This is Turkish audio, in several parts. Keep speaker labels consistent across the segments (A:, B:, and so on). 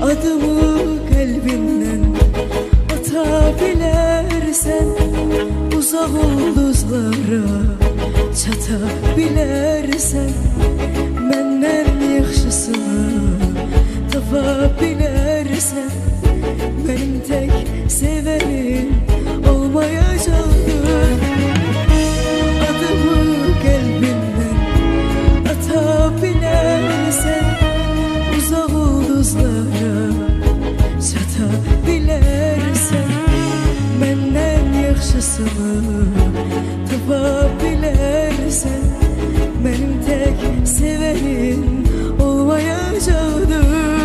A: Adımı kalbinden atabilirsen, uzak ulduzlara çatabilirsen, menden yaxşısını tapabilirsen, benim tek sevenim olmayacaktır. Adımı kalbinden atabilirsen, uzak ulduzlara çatabilirsen, menden yaxşısını tapabilirsen, benim tek sevenim olmayacaktır.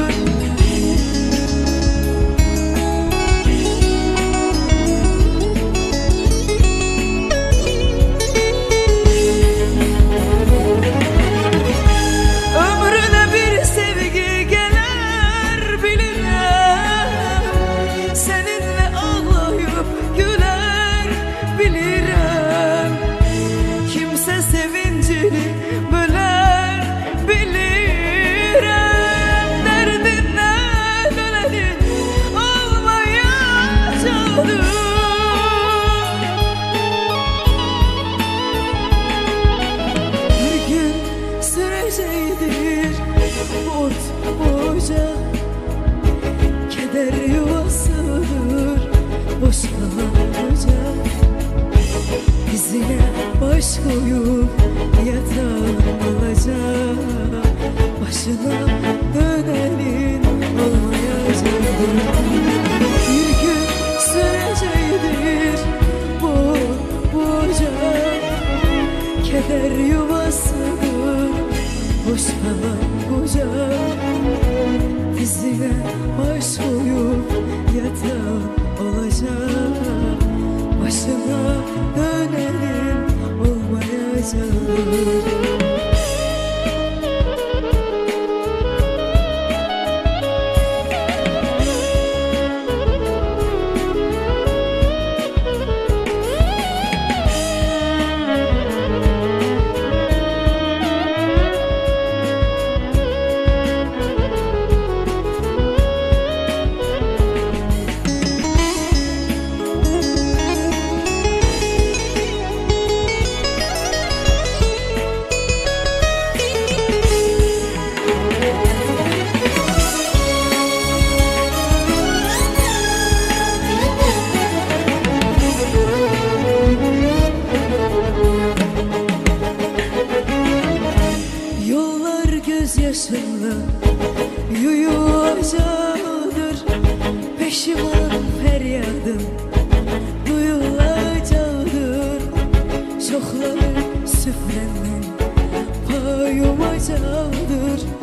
A: Keder yuvasıdır boş kalan koca, dizine baş koyup yatan olacak, başına dönenin olmayacak. Bir gün sönecektir bu ocak, keder yuvasıdır boş kalan koca, dizine baş koyup yatan olacak, başına dönenin olmayacak. Gözyaşınla yuyulacaktır, peşiman feryadım duyulacaktır, çokları süfrenden pay umacaktır.